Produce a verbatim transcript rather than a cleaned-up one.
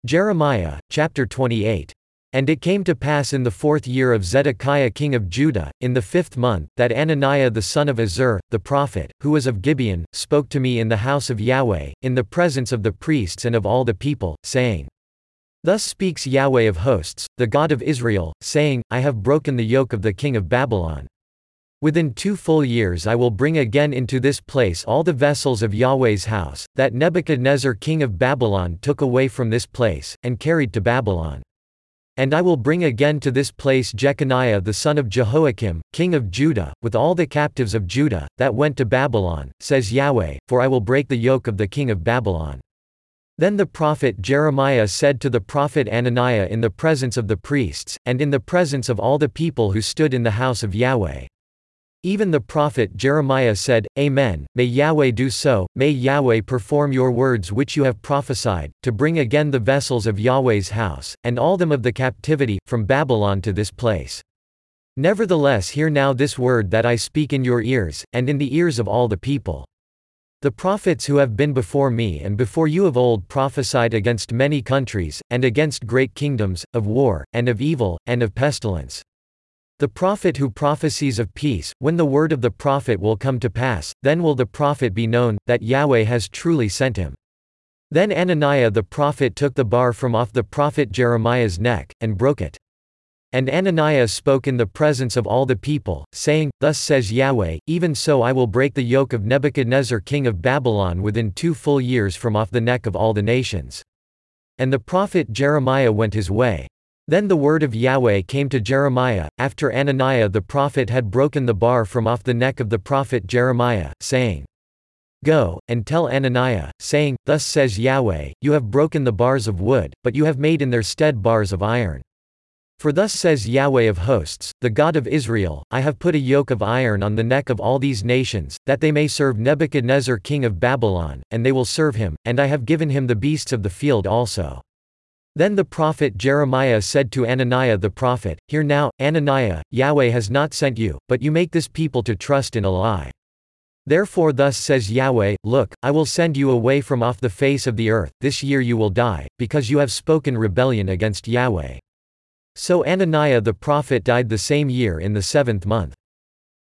Jeremiah, chapter twenty-eight. And it came to pass in the fourth year of Zedekiah king of Judah, in the fifth month, that Ananiah the son of Azur, the prophet, who was of Gibeon, spoke to me in the house of Yahweh, in the presence of the priests and of all the people, saying, Thus speaks Yahweh of hosts, the God of Israel, saying, I have broken the yoke of the king of Babylon. Within two full years I will bring again into this place all the vessels of Yahweh's house, that Nebuchadnezzar king of Babylon took away from this place, and carried to Babylon. And I will bring again to this place Jeconiah the son of Jehoiakim, king of Judah, with all the captives of Judah, that went to Babylon, says Yahweh, for I will break the yoke of the king of Babylon. Then the prophet Jeremiah said to the prophet Ananiah in the presence of the priests, and in the presence of all the people who stood in the house of Yahweh. Even the prophet Jeremiah said, Amen, may Yahweh do so, may Yahweh perform your words which you have prophesied, to bring again the vessels of Yahweh's house, and all them of the captivity, from Babylon to this place. Nevertheless hear now this word that I speak in your ears, and in the ears of all the people. The prophets who have been before me and before you of old prophesied against many countries, and against great kingdoms, of war, and of evil, and of pestilence. The prophet who prophesies of peace, when the word of the prophet will come to pass, then will the prophet be known, that Yahweh has truly sent him. Then Ananiah the prophet took the bar from off the prophet Jeremiah's neck, and broke it. And Ananiah spoke in the presence of all the people, saying, Thus says Yahweh, even so I will break the yoke of Nebuchadnezzar king of Babylon within two full years from off the neck of all the nations. And the prophet Jeremiah went his way. Then the word of Yahweh came to Jeremiah, after Ananiah the prophet had broken the bar from off the neck of the prophet Jeremiah, saying, Go, and tell Ananiah, saying, Thus says Yahweh, you have broken the bars of wood, but you have made in their stead bars of iron. For thus says Yahweh of hosts, the God of Israel, I have put a yoke of iron on the neck of all these nations, that they may serve Nebuchadnezzar king of Babylon, and they will serve him, and I have given him the beasts of the field also. Then the prophet Jeremiah said to Ananiah the prophet, Hear now, Ananiah, Yahweh has not sent you, but you make this people to trust in a lie. Therefore thus says Yahweh, Look, I will send you away from off the face of the earth, this year you will die, because you have spoken rebellion against Yahweh. So Ananiah the prophet died the same year in the seventh month.